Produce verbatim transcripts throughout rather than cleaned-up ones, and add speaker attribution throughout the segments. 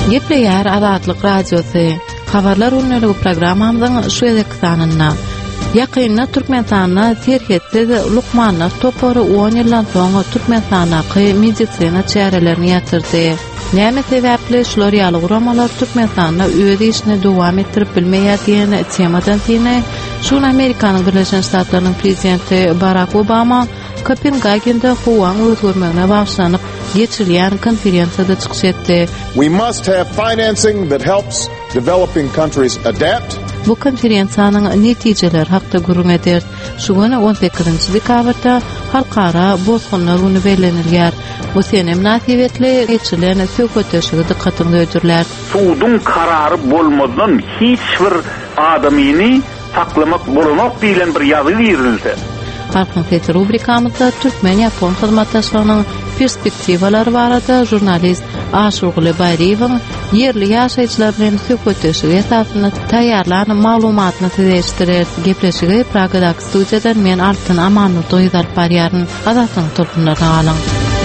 Speaker 1: Gepleýär Azatlyk Radiosu. Habarlar ünlü programamyzyň şu edekdanynda. Ýakynda Türkmenistanda terhetsiz lukmanlar topary on ýyldan soň Türkmenistanaky medisina çärelerini ýatyrdy. Näme sebäpli şular ýaly guramalar Türkmenistanda öz işini dowam etdirip bilmeýär diýen temadan tine şunu Amerikanyň Birleşen Ştatlarynyň prezidenti Barack Obama Kopenhagen'da howaň özgörmegine baglanyp geçirilýän konferensiýada çykyş etdi.
Speaker 2: We must have financing that helps developing countries adapt.
Speaker 1: Bu konferensiýanyň netijeleri hakda gurrun eder. Şu güni on sekizinji dekabrda halkara bozgunlar güni bellenilýär. Bu sene münasibetli geçirilen söhbetleşige dikkatyny öýdürler.
Speaker 3: Suwdyň karary bolmadan hiç bir adamyny saklamak bolamak diýilen bir ýazy berildi.
Speaker 1: Halkın Sesi rubrikamızda Türkmen-Yapon hyzmatdaşlygynyň perspektiwalary barada jurnalist Aşurguly Bayriýewiň yerli ýaşaýjylar bilen söhbetleşigi esasynda taýýarlanan maglumatyny sizleşdirer. Gepleşigi Pragadaky studiýadan men Altyn Amanlykdy ýazyp barýaryn. Azatyň tolkunlaryna alyň.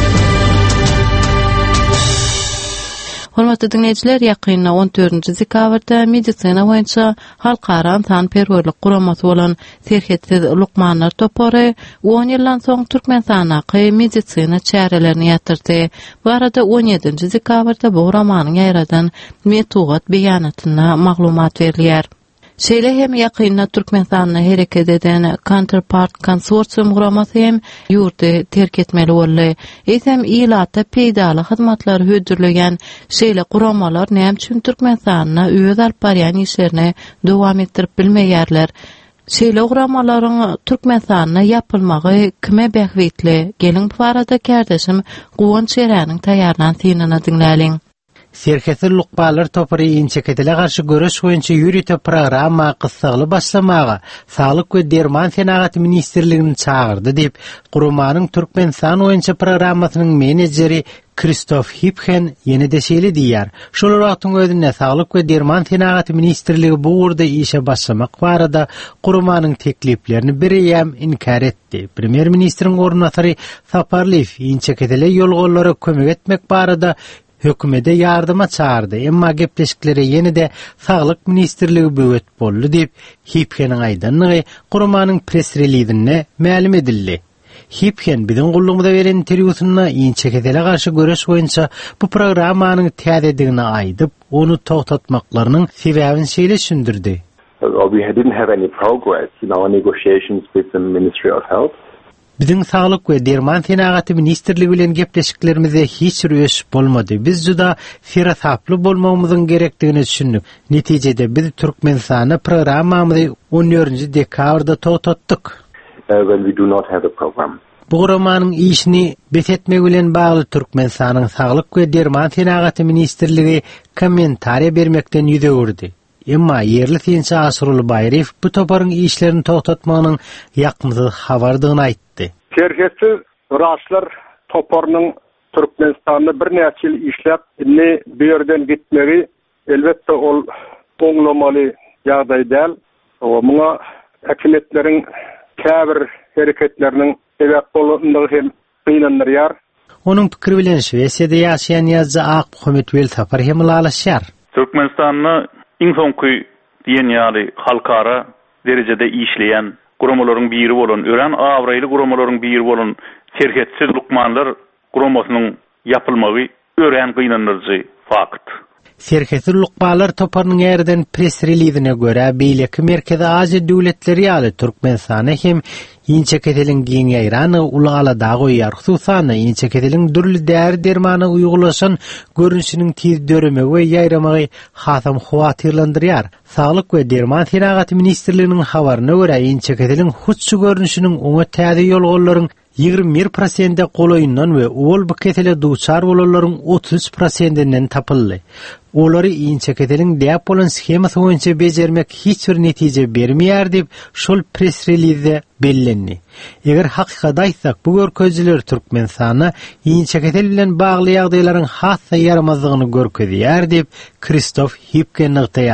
Speaker 1: Hormatly dinleýijiler, ýakynda on dördünji dekabrda medisina boýunça halkara tanperwerlik guramasy bolan Serhetsiz lukmanlar topary on ýyldan soň Türkmenistanaky medisina çärelerini ýatyrdy. Bu arada on ýedinji dekabrda bu guramanyň ýaradan metugat beýanatyna maglumat berilýär. Şeýle hem ýakynda Türkmenistanyň hereket eden Counterpart konsorsium guramasy hem ýurty terk etmeli boldy. Eýsem ýylatda peýdaly hyzmatlary hödürlegen şeýle guramalar näme üçin Türkmenistanyna öz alyp barýan işlerini dowam etdirip bilmeýärler. Şeýle guramalaryň Türkmenistanyna ýapylmagy kime bähwetli? Gelin bu arada kärdeşim Guwan Çeräniň taýýarlan synanyny dinläliň.
Speaker 4: Serhetsiz lukmanlar topary inçeketele garşy görüş boýunça ýürüte programa gysgaly başlamaga Saglyk we Derman Senagaty ministrligini çağırdy diýip Gurumanyň Türkmenistan boýunça programasynyň menejeri Christoph Hipken ýene-de şeýle diýär. Şol wagtyň özünde Saglyk we Derman Senagaty ministrligi bu urda işe başlamak barada Gurumanyň tekliplerini birýem inkar etdi. Premier ministriň ornatary Saparliw inçeketele ýolgollara kömek etmek barada hökümete yardıma çağırdı. Emma gepleşikleri ýene-de Saglyk ministrligi böwet boldy diýip Hipkenin aýdanlygy Gurumanyň press releasinde ma'lum edildi. Hipken biziň gullugymyza beren interwýusynda inçeketele garşy görüş boýunça bu programmanyň täzedigini aýdyp, onu togtatmaklarynyň sebäbini şeýle düşündirdi.
Speaker 5: We didn't have any progress in our negotiations with the Ministry of Health.
Speaker 4: Biziň Saglyk we Derman Senagaty ministrligi bilen gepleşiklerimizde hiç röş bolmady. Biz juda ferasaply bolmamyzyň gerekdigini düşündik. Netijede biz Türkmenistana programmamyzy on dördünji dekabrda togtatdyk.
Speaker 5: Uh, well, we do not have a program.
Speaker 4: Bu guramanyň işini betetmek bilen bagly Türkmenistanyň Saglyk we Derman Senagaty ministrligi kommentariýa bermekden ýüzegirdi. Emma yerli synçy Aşurguly Bayriýew bu toparyň işlerini togtatmagynyň ýakymsyz habardygyny aýtdy.
Speaker 6: Serhetsiz raşlar toparynyň Türkmenistanda bir näçe ýyl işläp, ne bu ýerden gitmegi elbetde ol oňlamaly ýagdaý däl. Muňa häkimetleriň käbir hereketleriniň sebäp bolandygy hem gynanýar.
Speaker 4: Onuň pikiri bilen Şwesiýada ýaşaýan ýazgy Ahmet Wel Sapar hem alaşýar.
Speaker 3: Türkmenistanyň iň soňky diýen ýaly halkara derejede işleýän guramalaryň biri bolan, ören awraýly guramalaryň biri bolan Serhetsiz lukmanlar guramasynyň ýapylmagy ören gynanýarjy fakt.
Speaker 4: Serhetsiz lukmanlar toparynyň ýerden press releasine görä beýleki Merkezi Aziýa döwletleri ýaly Türkmenistana hem inçeketeliň giň ýaýrany ulagala goýýar. Hususan inçeketeliň dürli däri dermany uýgulaşan görünüşiniň tiz döremegi we ýaýramagy hasam howatyrlandyrýar. Saglyk we Derman Senagaty ministrliginiň habaryna görä inçeketeliň hutçy görünüşiniň oňa täze ýolgollaryň ýygrimi bir prosent goloýundan we ol bu ketele duçar bolalaryň otuz üç prosentinden tapyldy. Olary inçeketeliň däp bolan skemasy boýunça bejermek hiç bir netije bermeýär diýip şol press release bellendi. Eger hakykat aýtsak, bu görkezler Türkmenistana inçeketel bilen bagly ýagdaýlaryň hassa yaramazlygyny görkezýär diýip Christoph Hipken ýaýar.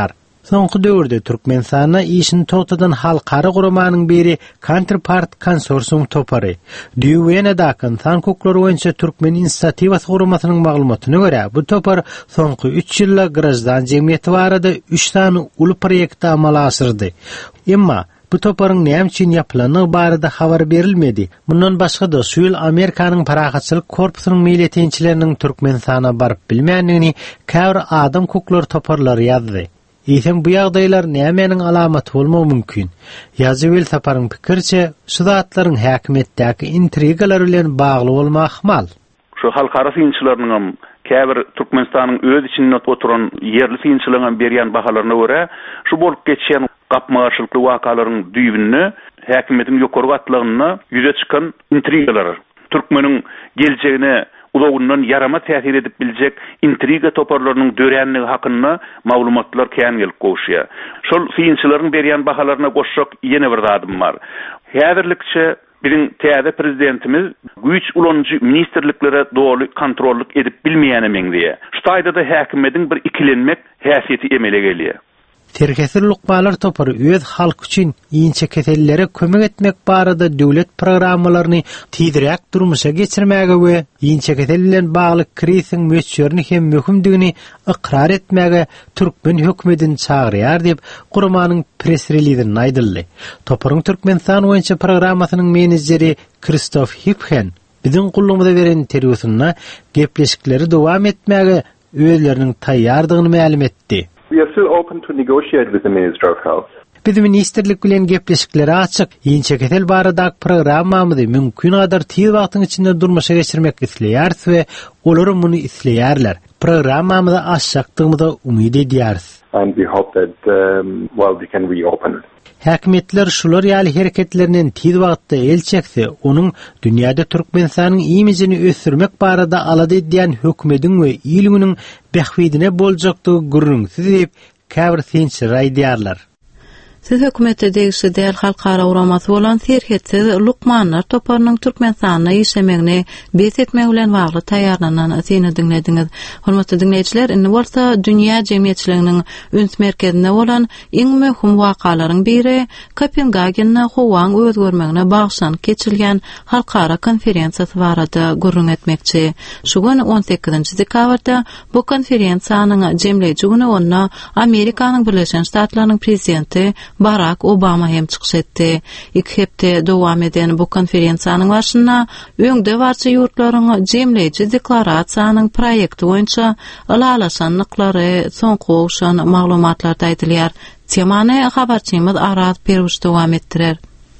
Speaker 4: Soňky döwürde Türkmenistana işini totadan halkara guramanyň biri Counterpart Consortium topary. Düýwene dakan san koklar boýunça Türkmen inisiatiwasy guramasynyň maglumatyna görä, bu topar soňky üç ýylda Grajdan jemgyýeti barada üç tane uly proýekti amala asyrdy. Emma bu toparyň näme üçin ýapylanyny barada habar berilmedi. Bundan başga da şu ýyl Amerikanyň paragatçylyk korpusynyň milletçileriniň Türkmenistana baryp bilmänligini käbir adam koklar toparlary ýazdy. Ýa-da bu ýagdaýlar nämenin alamaty bolmagy mümkin. Ýazybyl saparyň pikirçe, şu zatlaryň häkimetdäki intrigalar bilen bagly bolmagy ihmal.
Speaker 3: Şu halkara synçylarynyň käbir Türkmenistanyň öz içinde oturan yerli synçylaryň berýän bahalaryna görä, şu bolup geçýän gapmagarçylykly wakalaryň düýbünni, häkimetiň ýokary gatlygyny ýüze çykan intrigalar, Türkmeniň geljegine ulagundan yarama täsir edip biljek intriga toparlarynyň döränligi hakynda maglumatlar kän gelip goşýar. Şol synçylaryň berýän bahalaryna goşşak ýene bir zadym bar. Häzirlikçe biziň täze prezidentimiz güýç ulanjy ministrliklere dogry kontrollyk edip bilmeýäne meňdiýe. Şu taýda da häkimetiň bir ikilenmek häsiýeti emele gelýär.
Speaker 4: Terkesir lukmalar topary öz halk üçin iňçe kesellere kömek etmek barada döwlet programmalaryny tiýdirek durmuşa geçirmäge we iňçe kesel bilen bagly kriziň möçürini hem möhümdigini ikrar etmäge Türkmen hökümetini çagyrýar diýip Gurmanyň press releaseinde aýdyldy. Toparyň Türkmenistan boýunça programmasynyň menejeri Kristof Hiphen biziň gullumyza beren interwýusyna gepleşikleri dowam etmäge özleriniň taýýardygyny ma'lum etdi.
Speaker 5: We are still open to negotiate with the Minister of Health.
Speaker 4: Biz ministerlik bilen gepleşikleri açyk, iňçe kesel barada programmamyzy mümkin kadar tiýiz wagtyň içinde durmuşa geçirmek isleýäris we olar muny isleýärler. Programmamyzy açjakdygymyza umyt edýäris.
Speaker 5: And we hope that um, well we can reopen.
Speaker 4: Häkimetler şular ýaly hereketlerinden tiýiz wagtda el çekse, onuň dünýäde Türkmenistanyň imijini ösürmek barada alady edýän hökümetiň we ýylygynyň behwidine boljakdygy görüňsiz diýip käbir synçylar aýdýarlar.
Speaker 1: Siz hökümete degişli däl halkara uramasy bolan serhetsiz lukmanlar toparynyň Türkmenistana işlemegini bet etmek bilen bagly taýýarlanan syny dinlediňiz. Hormatly dinleýijiler, indi bolsa dünýä jemgyýetçiliginiň üns merkezinde bolan iň möhüm wakalaryň biri Kopenhagen'de howaň özgörmegine bagşan keçirilgen halkara konferensiýasy barada gurrun etmekçi. Şu gün on sekizinji dekabrda bu konferensiýanyň jemleýiji güni onda Amerikanyň Birleşen Ştatlarynyň prezidenti Barack Obama hem çykyş etdi. İki hepde dowam eden bu konferensiýanyň başynda öňde barça ýurtlaryň jemleýiji deklarasiýanyň proýekti boýunça alalaşanlyklary, soňky owşan maglumatlar aýdylýar. Temany habarçymyz Arat Perwiş dowam etdirer.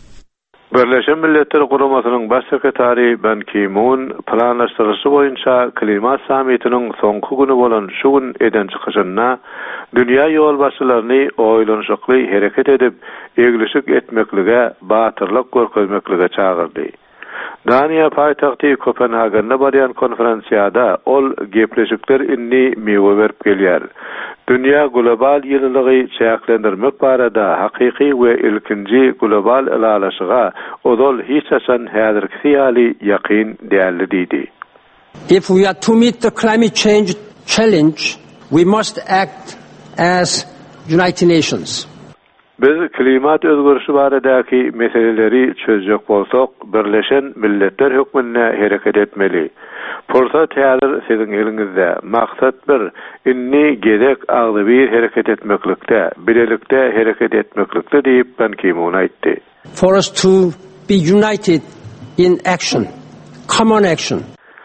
Speaker 7: Birleşen Milletler Guramasynyň baş sekretary Ban Ki-moon planlaşdyryşy boýunça klimat sammitiniň soňky güni bolan şu gün eden çykyşyna dünýä ýolbaşçylaryny oýlanşykly hereket edip egleşik etmeklige, batyrlyk görkezmeklige çagyrdy. Daniýa paýtagty Kopenhagenda barýan konferensiýada ol gepleşikler inni mewe berip gelýär. Dünýä global ýyllygy çäklendirmek barada hakyky we ilkinji global alalaşyga odol hiç haçan häzirki ýaly ýakyn däldi diýdi.
Speaker 8: If we are to meet the climate change challenge, we must act as United Nations.
Speaker 7: Biz klimat özgürlüğü baradaky meseleleri çözjek bolsak, Birleşen Milletler hökümine hereket etmeli. Pursat häzir siziň eliňizde. Maksat bir, inni gedek agly bir hereket etmeklikde, bilelikde hereket etmeklikde diýip Ban Ki-moon aýtdy.
Speaker 8: For us to be united in action, common action.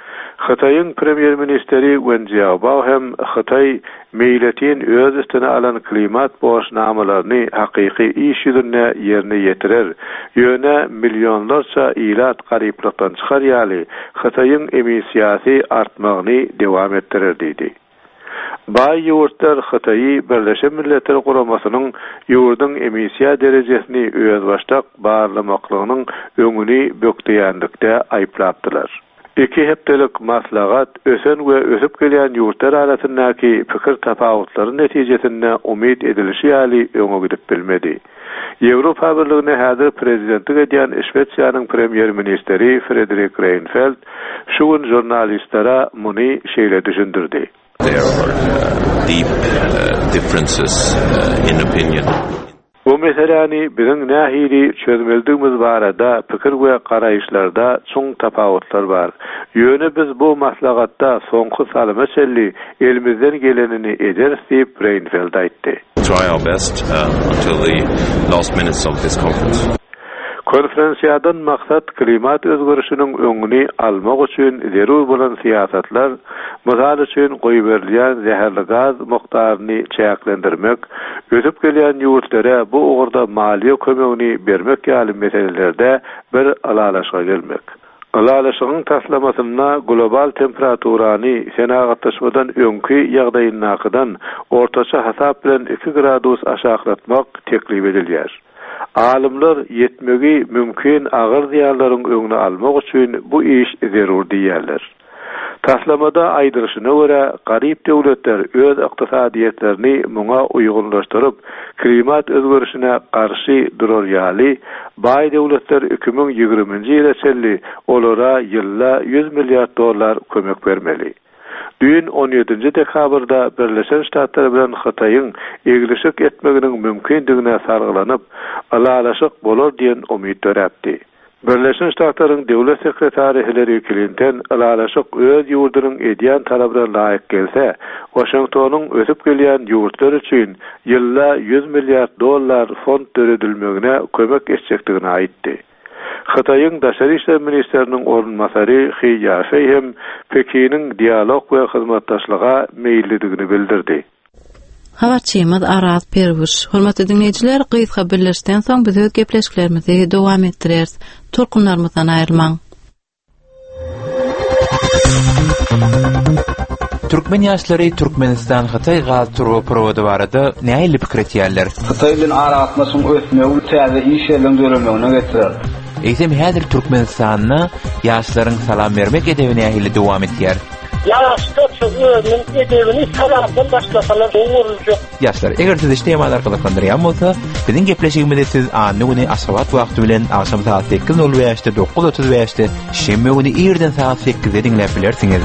Speaker 7: Xitayın Premier Ministeri Wen Jiabao hem Xitay milletin öz üstüne alan klimat boşnamalaryny hakyky iş ýüzüne ýerine ýetirer. Ýöne milyonlarça ilat garyplykdan çykarýaly Xitayın emisiýasy artmagyny dowam etdirer diýdi. Bay ýurtlar Xitaýy Birleşen Milletler Guramasynyň ýurdun emisiýa derejesini öz başdak barlamaklygynyň öňüni bökdiýändikde aýplapdylar. İki hepdelik maslahat ösen we ösüp gelýän ýurtlar arasyndaky pikir tapawutlaryň netijesinde umyt edilişi ýaly öňe gidip bilmedi. Ýewropa Birligine häzir prezidentlik edýän Şwetsiýanyň premier ministeri Fredrik Reinfeldt şu gün jurnalistlere muny şeýle düşündirdi.
Speaker 9: deep uh, differences uh, in opinion.
Speaker 7: Bu meseleni bizim nähili çözmeldigimiz barada pikir we garaýyşlarda çoň tapawutlar bar. Ýöne biz bu maslahatda soňky salamaçelli elimizden gelenini ederiz diýip Reinfeldt aýtdy.
Speaker 9: Try our best uh, until the last minutes of this conference.
Speaker 7: Konferensiýadan maksat klimat özgörüşiniň öňüni almak üçin zerur bolan siýasatlar, mysal üçin goýup berilýän zäherli gaz mokdaryny çäklendirmek, ötüp gelýän ýurtlara bu ugurda maliýe kömegini bermek ýaly meselelerde bir alalaşa gelmek. Alalaşygyň taslamasyna global temperaturany senagatlaşmadan öňki ýagdaýynakydan ortaça hasap bilen iki gradus aşaglatmak teklip edilýär. Alimler yetmegi mümkin ağır ziyarların öňüne almak üçin bu iş zerur diýerler. Taslamada aýdyryşyna görä garyp döwletler öz ykdysadyetlerini muňa uýgunlaşdyryp, klimat özgörüşine garşy durýarly, baý döwletler iki bin ýigriminji ýyla çelli olara ýylla yüz milliard dollar kömek bermeli. Dün on ýedinji dekabrda Birleşen Ştatlar bilen Hataýyň egilişik etmeginiň mümkindigine sargylanyp, alalaşyk bolar diýen umyt döräpdi. Birleşen Ştatlaryň döwlet sekretary Hillary Clinton alalaşyk öz ýurdunyň edýän talabyna laýyk gelse, Washingtonyň ösüp gelýän ýurtlar üçin ýylla yüz milliard dollar fond töredilmegine kömek etjekdigini aýtdy. Hataýyň daşary işler ministeriniň orunmasary Xi Yafei hem Pekiniň dialog we hyzmatdaşlyga meýilligini bildirdi.
Speaker 1: Habarçymyz Araz Perwuş. Hormatly dinleýijiler, gysga birleşden soň biz öz gepleşiklerimizi dowam etdirýäris. Turkunlarymyzdan aýrylmaň.
Speaker 10: Türkmen ýaşlary Türkmenistan Hataý gaz turgy prowody barada näme pikir etýärler?
Speaker 11: Hataý bilen aragatnasyň ösmegi täze iş ýerleriniň döremegiне getirir.
Speaker 10: Eýsem häzir Türkmenistanyna ýaşlaryň salam bermek edebine ähli dowam etýär.
Speaker 12: Ýaşlar çözümün edebini salamdan başlasalar oňurjak.
Speaker 10: Ýaşlar, eger siz işleýän arkalaşdyrýan bolsa, biziň gepleşigimizde siz any güni aşabat wagty bilen akşam saat sekiz nol beşde dokuz otuz beşde şemme güni ýerden saat sekizde dinläp bilersiňiz.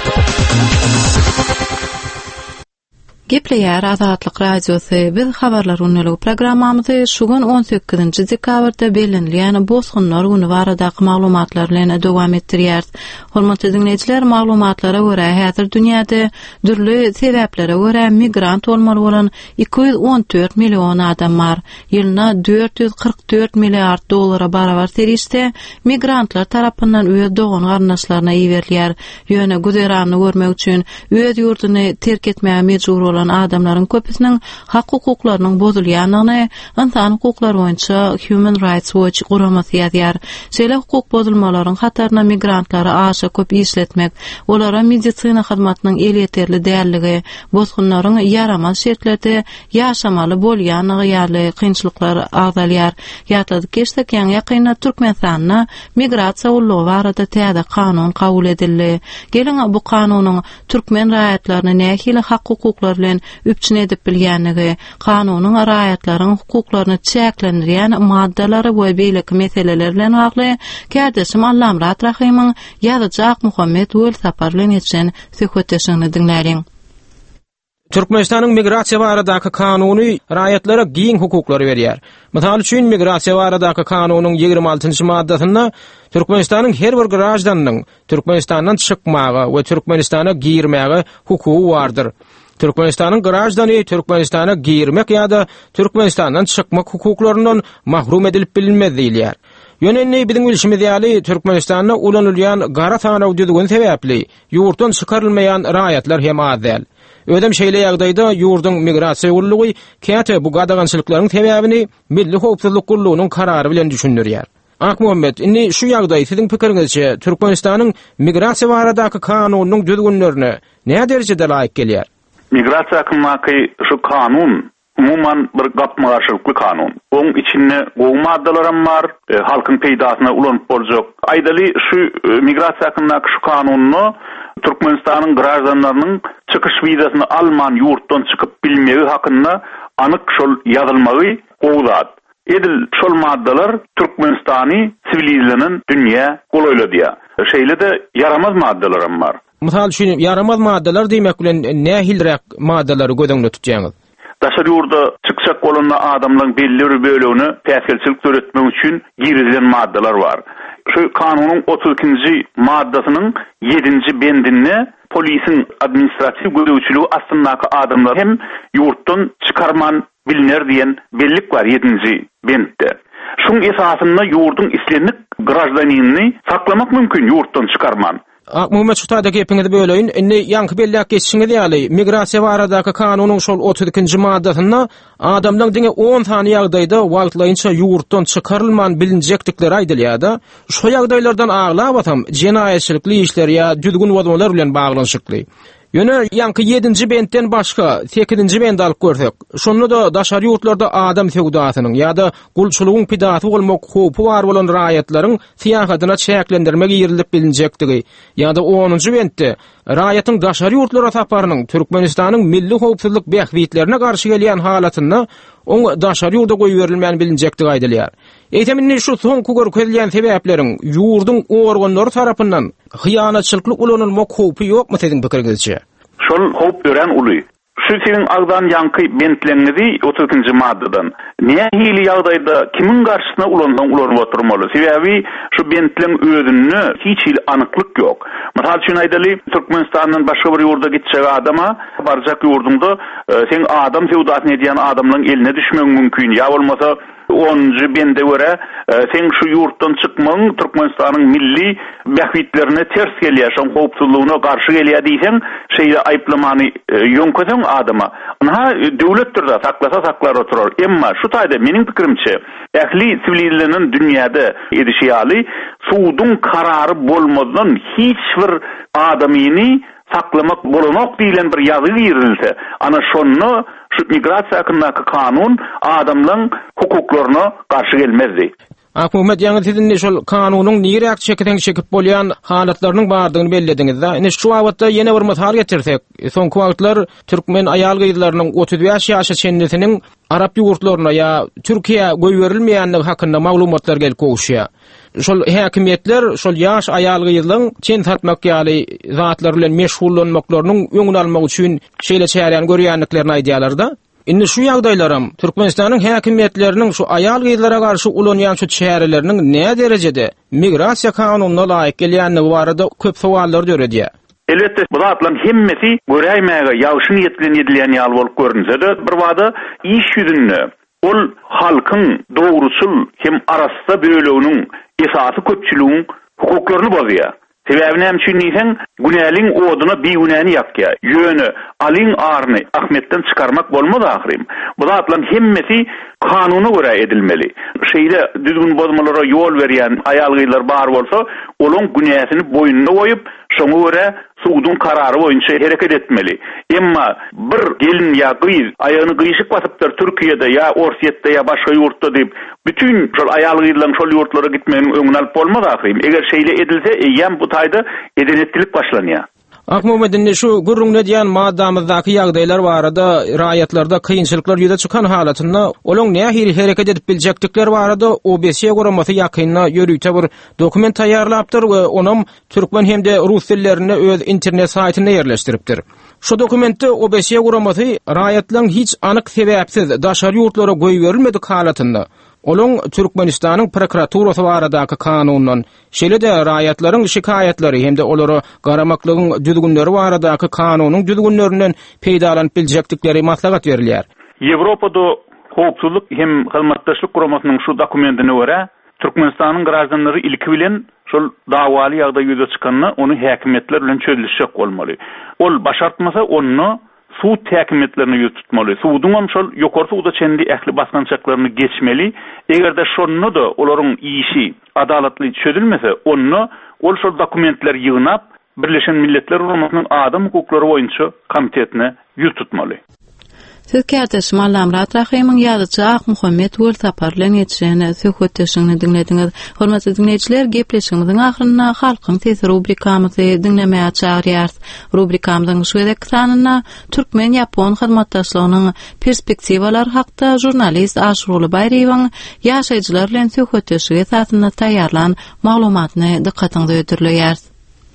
Speaker 1: Gepleýär Azatlyk radiosy. Biz habarlar unulyk programmamyzy şugun on sekizinji dekabrda belenilýän bozgunlar güni baradaky maglumatlar bilen dowam etdirýäris. Hormatly dinleýijiler, maglumatlara görä häzir dünýäde dürli sebeplere görä migrant bolmaly bolan iki yüz on dört million adam bar. Ýylyna dört yüz kırk dört milliard dollara barabar serişde migrantlar tarapyndan öz dogan garnaşlaryna iýerilýär. Ýöne güzerany görmek üçin öz ýurduny terk etmäge mejbur olan adamlaryň köpüsiniň hak hukuklarynyň bozulýanyny insan hukuklary boýunça Human Rights Watch guramasy ýazýar. Şeýle hukuk bozulmalaryň hatarına migrantlary aşa köp işletmek, olara medisina hyzmatynyň elýeterli dälligi, bozgunlaryň yaramaz şertlerde ýaşamaly bolýanyny ýaly kynçylyklar agdalýar. Ýatady geçsekýän ýakyna Türkmenistanyna migrasiýa ulygy barada täze kanun kabul edildi. Geliň bu kanunyň türkmen raýatlaryny nähili hak hukuklary bilen üpçün edip bilýänligi, kanunyň raýatlaryň hukuklaryny çäklendirýän maddalary we beýleki meseleler bilen bagly Kärdesem Allamrat Rahimyň ýazyjak Muhammed Wöl Sapar bilen etjen söhbetleşigini dinläriň.
Speaker 13: Türkmenistanyň migrasiýa baradaky kanuny raýatlara giň hukuklary berýär. Mysal üçin migrasiýa baradaky kanunyň ýygrimi altynjy maddasyna Türkmenistanyň her bir garajdanyň Türkmenistandan çykmagy we Türkmenistana girmäge hukugy bardyr. Türkmenistanyň garajdany Türkmenistana girmek ýa-da Türkmenistandan çykmak hukuklarynyň mahrum edilip bilinmez diýilýär. Ýöneňi biziň bilişimiz ýaly Türkmenistanyna ulanylýan gara tanaw düzgün sebäpli ýurtdan çykarylmaýan raýatlar hem az däl. Ödem şeýle ýagdaýda ýurdun migrasiýa ulygy käte bu gadagançylyklaryň sebäbini Milli Howpsuzlyk Gurulunyň karary bilen düşündirýär. Ak Muhammed, inni şu ýagdaý siziň pikiriňizçe Türkmenistanyň migrasiýa baradaky kanunynyň düzgünlerine näme derejede laýyk gelýär?
Speaker 3: Migrasiýa hakkyndaky şu kanun umuman bir gapmagarçylykly kanun. Oň içinde gowy maddalaram bar, e, halkyň peýdasyna ulanyp boljak. Aýdaly şu e, migrasiýa hakkyndaky şu kanunyny Türkmenistanyň garajdanylarynyň çykyş wizasyny alman ýurtdan çykyp bilmegi hakynda anyk şol ýazylmagy gowzat. Edil şol maddalar Türkmenistany sivilizlenen dünýä golaýladyýar. Şeýle de yaramaz maddalaram bar.
Speaker 13: Misal üçin yaramaz maddeler diýmek bilen nähilrek maddelary gözeňde tutjaňyz?
Speaker 3: Daşar ýurda çyksak bolanda adamlaryň belli bir bölegini täsirçilik öğretmek üçin girilen maddeler bar. Şu kanunyň otuz ikinji maddasynyň yedinji bendinde polisin administrativ gödäwçiligi aslyndaky adamlar hem ýurtdan çykarman biliner diýen bellik bar yedinji bendde. Şuň esasynda ýurdun islenlik grajdanini saklamak mümkin ýurtdan çykarman.
Speaker 13: Muhammed Şutayda gepiňizi böleýin. Indi ýanky belläk geçişiňiz ýaly migrasiýa baradaky kanunyň şol otuz ikinji maddasynda adamlaryň diňe on sany ýagdaýda wagtlaýynça ýurtdan çykarylman bilinjekdikleri aýdylýar-da. Şo ýagdaýlardan aglap atam jenaýetçilikli işler ýa düzgün wazmalar bilen baglanşykly. Ýöne ýanky yedinji bendden başga sekizinji bend alyp görsek, şonu da daşary ýurtlarda adam sewdasynyň ýa-da gulçylygyň pidasy bolmak howpy bar bolan raýatlaryň siýasatyna çäklendirmek ýerilip bilinjektigi ýa-da onunji bendde raýatyň daşary ýurtlara saparynyň Türkmenistanyň milli howpsuzlyk bähwitlerine garşy gelýän halatyny oň daşary ýurda goýberilmän bilinjektigi aýdylýar. Eýteminni şu soňky görkezilýän sebäpleriň ýurdun organlary tarapyndan hyýanatçylykly ulanylmak howpy ýokmy siziň pikiriňizçe?
Speaker 3: Şol howp gören uly. Şu senin agdan ýanky bentleňizi otuz ikinji maddadan. Näme hili ýagdaýda kimin garşysyna ulandan ulanyp oturmaly? Sebäbi şu bentleň özünde hiç hil anyklyk ýok. Misal üçin aýdaly, Türkmenistanyň başga bir ýurda gitjek adama barjak ýurdunda sen adam sewdasyny edýän adamlaryň eline düşmek mümkin. Ýa bolmasa onunji bende göre sen şu ýurtdan çykmaň Türkmenistanyň milli bähwitlerine ters gelýär, şoň howpsuzlygyna garşy gelýär diýsen, şeýle aýplamany ýonkadyň adama. Ona döwletdir de saklasa saklar oturar. Emma şu taýda meniň pikirimçe, ähli sivilizlenen dünýäde edişýäli suwdun karary bolmadan hiç bir adamyny saklamak bolanok diýilen bir ýazy ýerilse, ana şonu şu migrasiýa hakkyndaky kanun adamlaryň hukuklaryna garşy gelmezdi.
Speaker 13: Ahmet ýa-da sizin şol kanunyň nirek çekden çekip bolýan halatlarynyň bardygyny bellediňizde. Ine şu wagtda ýene bir mysal getirsek, soňky wagtlar türkmen aýal gyzlarynyň otuz beş ýaşa çennesiniň Arap ýurtlaryna ýa Türkiýe goýberilmeýänligi hakynda maglumatlar gelip gowşýar. Şol häkimetler şol ýaş aýal gyzlaryň çen satmak ýaly zatlar bilen meşgullanmaklarynyň öňüni almak üçin şeýle çärän görýänliklerini aýdýarlar-da. Indi şu ýagdaýlarym Türkmenistanyň häkimetleriniň şu aýal gyzlara garşy ulanýan şu çäreleriniň näme derejede migrasiýa kanunyna laýyk gelýänligi barada köp sowallar döredýär.
Speaker 3: Elbette bu zatlaryň hemmesi göräýmäge ýagşy niýetlen edilýän ýaly bolup görünse-de, bir wada iş ýüzünde ol halkyň dogruçul hem arasda böleginiň esasy köpçüligiň hukuklaryny bozýar. Sebäbi näme üçin diýsen, günäliň oduna biýünäni ýakýar. Ýöne alyň aryny Ahmetden çykarmak bolmaz ahyrim. Bu zatlaryň hemmesi kanuny görä edilmeli. Şeýle düzgün bozmalara ýol berýän aýal gyzlar bar bolsa, olaň günäsini boýnuna goýup, şoňa görä suwdun karary boýunça hereket etmeli. Emma bir gelin ýa gyz aýagyny gyşyk basypdyr Türkiýede ýa Orsiýetde ýa başga ýurtda diýip bütün şol aýal gyzlaryň şol ýurtlara gitmegini öňüne alyp bolmaz ahyrim. Eger şeýle edilse, eýem bu taýda edenetlik başlanýar.
Speaker 13: Akmumedinni şu gurrungne diýen maddamyzdaky ýagdaýlar barada raýatlarda kynçylyklar ýüze çykan halatynda olaň nähili hereket edip biljekdikleri barada O B S goramasy ýakynna ýörüýte bir dokument taýýarlapdyr we onam türkmen hemde rus dillerini öz internet saýtyna ýerleşdiripdir. Şu dokumentde O B S goramasy raýatlaryň hiç anyk sebäpsiz daşary ýurtlara goýberilmedik halatynda olaň Türkmenistanyň prokuraturasy baradaky kanundan şeýle de raýatlaryň şikaýetleri hemde olary garamaklygyň düzgünleri baradaky kanunyň düzgünlerinden peýdalanyp biljekdikleri maslahat berilýär.
Speaker 3: Ýewropada howpsuzlyk hem hyzmatdaşlyk guramasynyň şu dokumentine görä Türkmenistanyň garaşdanlary ilki bilen şol dawaly ýagdaý ýüze çykanyny ony häkimetler bilen çözülýek bolmaly. Ol başartmasa onu suud häkimetlerini ýüz tutmaly. Suudun hem şol ýokary suuda çendi ähli baskançaklaryny geçmeli. Egerde şonu da olaryň işi adalatly çözülmese, onu ol şol dokumentler ýygnap Birleşen Milletler Guramasynyň adam hukuklary boýunça komitetine ýüz tutmaly.
Speaker 1: Siz käteş Mallamrat Rahimyň ýazyjy Ahmuhammed Wurtapar bilen ýetişen söhbetleşigini dinlediňiz. Hormatly dinleýijiler, gepleşigimiziň ahyryna halkyň sesi rubrikamyzy dinlemäge çagyrýar. Rubrikamyzyň şu edek sanyna Türkmen-Ýapon hyzmatdaşlygynyň perspektiwalary hakda jurnalist Aşuruly Baýreýewiň ýaşaýjylar bilen söhbetleşigi esasyna taýýarlan maglumatyny dikkatiňize ýetirilýär.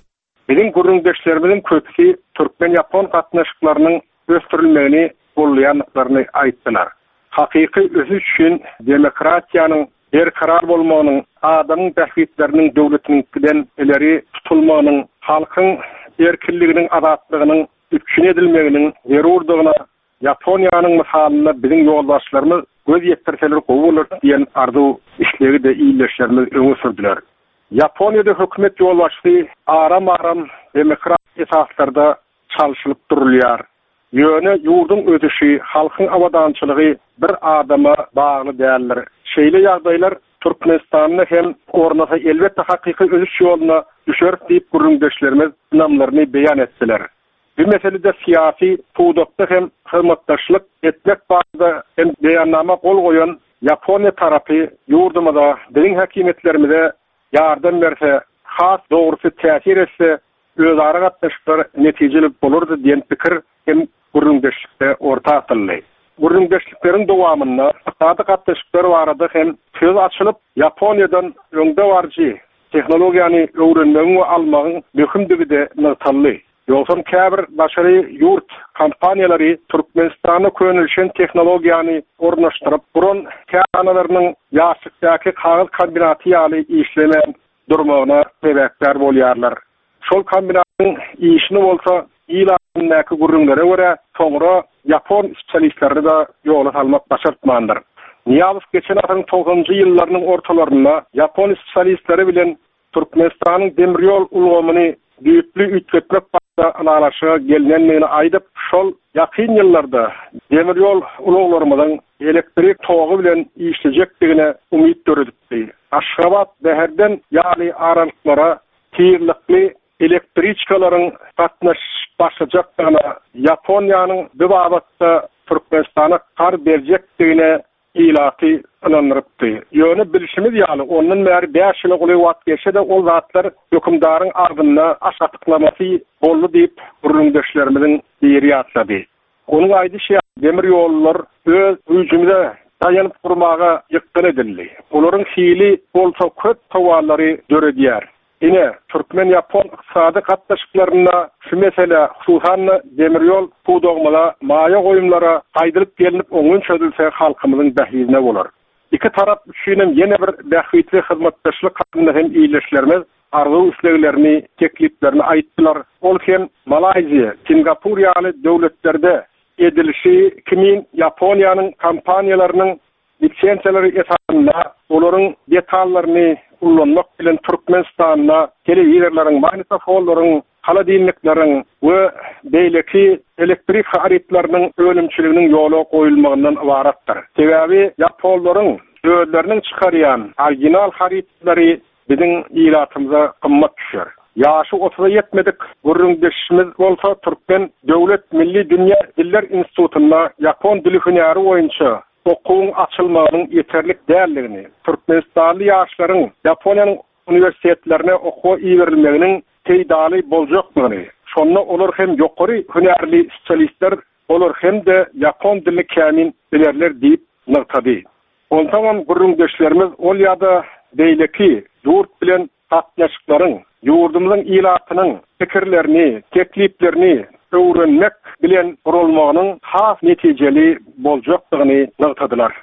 Speaker 6: Bizim gurrundeşlerimizin köpüsi Türkmen-Yapon gatnaşyklarynyň östürilmegini gollaýanlyklaryny aýtdylar. Hakyky özü üçin demokratiýanyň berkarar bolmagynyň, adamyň tähwitleriniň döwletininkiden ileri tutulmagynyň, halkyň erkinliginiň, azatlygynyň üçin edilmeginiň zerurdygyna Yaponiýanyň misalyna bizim ýoldaşlarymyz göz ýetdirseler gowy diýen arzu işleri de iýleşlerimiz öňe sürdüler. Yaponiýada hökümet ýolbaşçy aram-aram demokratik esaslarda çalşylyp durulýar. Ýöne ýurdun ödüşi, halkyň awadançylygy bir adama bagly däldir. Şeýle ýagdaýlar Türkmenistanyny hem ornasa elbetde hakyky ödüş ýoluna düşer diýip gurrundeşlerimiz namlaryny beýan etdiler. Bu meselede siyasi tuğdakta hem hırmatdaşlık etmek bazda hem beyannama kol koyan Japonya tarafı yurdumada, bizim hakimiyetlerimize yardım verse, has doğrusu tesir etse, özarı katlaşıklar neticeli olurdu diyen fikir hem gurrundeşlikte orta atıldı. Gurrundeşliklerin devamında sadı katlaşıklar vardı hem söz açılıp Japonya'dan önde varcı teknolojiyani öğrenmenin ve almağın mühümdüğü de nırtallı. Yolsun käbir başary yurt kompaniýalary Türkmenistana könülşen teknologiýany ornaşdyryp, burun kärhanalarynyň ýaşykdaky kagaz kombinaty ýaly işlenen durmagyna sebäpler bolýarlar. Şol kombinatyň işini bolsa ýylandaky gurrunlara görä soňra Japon spesialistleri de ýoly salmak başartmandyr. Niýabys geçen asyryň togsonunjy ýyllarynyň ortalarynda Japon spesialistleri bilen Türkmenistanyň demiryol ulgamyny büyüklü ütgetmek başta analarşığa gelinenliğini aydıp, şol yakın yıllarda demiryol uluglarımızın elektrik toğu bilen işleyecekliğine umut dörüdüktü. Aşgabat beherden yali aralıklara tiyirlikli elektriçkaların katnaş başlayacaklığına Japonya'nın bir babatta Türkmenistan'a kar verecekliğine ilatı ınanırıptı. Yönü bilişimiz yalı, onun meğer beş yılı oluyor vat geçe de o zatlar hükümdarın ardına aşatıklaması oldu deyip gurrundeşlerimizin diri atladı. Onun aydı şey, demir yollar öz hücumda dayanıp kurmağa yıkkın edildi. Onların fiili olsa köp tavarları dörediyer. Yine Türkmen-Yapon iqtisadi katlaşıklarına şu mesele hususan demiryol puğdogmala maya koyumlara kaydılıp gelinip onun çözülse halkımızın behizine olur. İki taraf üçünün yine bir behvitli hizmetleşlik hakkında hem iyileşlerimiz arzu üsleglerini, tekliflerini ayttılar. Olken Malayziya, Singapur ýaly devletlerde edilişi kimin Japonya'nın kampanyalarının lisensiyaları esasında onların detallaryny ullanmak bilen Türkmenistan'a televizyonlaryň, magnitofonlaryň, hala dinliklerin ve beyleki elektrik haritlarynyň ölümçiliginiň ýola koyulmagynyň ibaratdyr. Sebebi Japonlaryň özleriniň çykarýan orijinal haritlary bizim ilatymyza kymmat düşer. Ýaşy otuza yetmedik gurrundeşimiz bolsa Türkmen Döwlet Milli Dünýä Diller Institutyna Japon dili hünäri boýunça okuwun açylmagynyň ýeterlik däldigini, Türkmenistanly ýaşlaryň Japoniýanyň uniwersitetlerine okuwa iýerilmeginiň teýdaly boljaklygyny, şonda olar hem ýokary hünärli spesialistler olar hem de Japon dilini kämin bilerler diýip nyrtady. Ondan gurrundeşlerimiz ol ýa-da beýleki ýurt bilen gatnaşyklaryň, ýurdumyzyň ilatynyň pikirlerini, tekliplerini öwrenmek bilen gurulmagynyň has netijeli boljaklygyny nyrtadylar.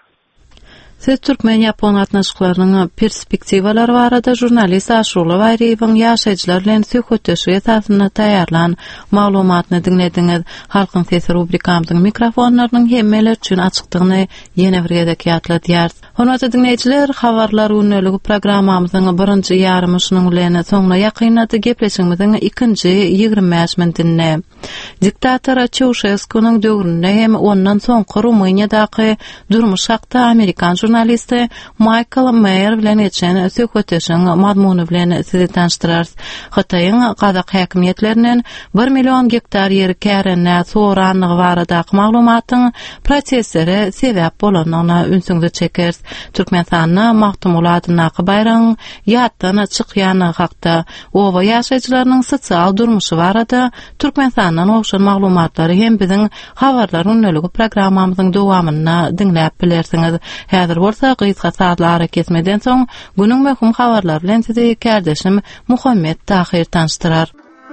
Speaker 1: Siz Türkmen-Yapon gatnaşyklarynyň perspektiwalary barada jurnalist Aşura Bayraýewiň ýaşaýjylar bilen söhbetleşigi esasyna taýýarlan maglumatyny dinlediňiz. Halkyň sesi rubrikamyzyň mikrofonlarynyň hemmeler üçin açykdygyny ýene bir gezek ýatladýar. Hormatly dinleýijiler, habarlar öňlügi programmamyzyň birinji ýarymyşynyň bilen soňuna ýakynlady gepleşigimiziň ikinji ýygrimi beş minutine. Diktator Çawşeskunyň döwründe hem ondan soňky Rumyniýadaky durmuş hakda Amerikan jurnalisti Michael Mayer bilen geçen söhbetleşiň mazmuny bilen sizi tanıştyrar. Hataýyň Kazak häkimiýetlerinden bir million gektar ýer kärenne soranlygy baradaky maglumatyň prosesleri sebäp bolanyna ünsüňde çeker. Türkmenistanyň Mahtumulaty Nakybayraň ýatdan çykýany hakda owa ýaşaýjylarynyň sosial durmuşy barada Türkmenistanyň oşan maglumatlary hem biziň habarlar öňlügi programmamyzyň dowamyna dinläp bilersiňiz. Häzir bolsa gysga saatlara kesmeden soň günüň möhüm habarlar bilen sizi kardeşim Muhammed Tahir tanıştyrar.